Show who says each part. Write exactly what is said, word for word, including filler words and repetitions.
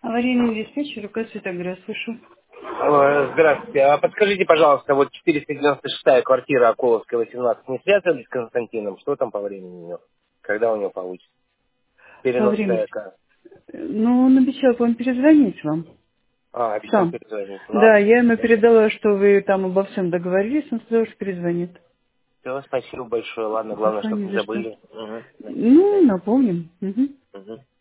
Speaker 1: Аварийный диспетчер, УК Светоград, слышу.
Speaker 2: Алло, здравствуйте. А подскажите, пожалуйста, вот четыреста девяносто шестая квартира Околовская, восемнадцать, не связана с Константином? Что там по времени у него? Когда у него получится?
Speaker 1: По
Speaker 2: Перенос
Speaker 1: времени.
Speaker 2: ТЭК.
Speaker 1: Ну, он обещал к вам перезвонить вам.
Speaker 2: А, обещал
Speaker 1: Сам.
Speaker 2: перезвонить.
Speaker 1: Да,
Speaker 2: Ладно.
Speaker 1: я ему передала, что вы там обо всем договорились, он сказал, что перезвонит.
Speaker 2: Все, спасибо большое. Ладно, главное,
Speaker 1: Хорошо,
Speaker 2: чтобы
Speaker 1: не
Speaker 2: не
Speaker 1: за что.
Speaker 2: забыли. Угу. До
Speaker 1: Ну,
Speaker 2: свидания.
Speaker 1: напомним. Мгм.
Speaker 2: Угу.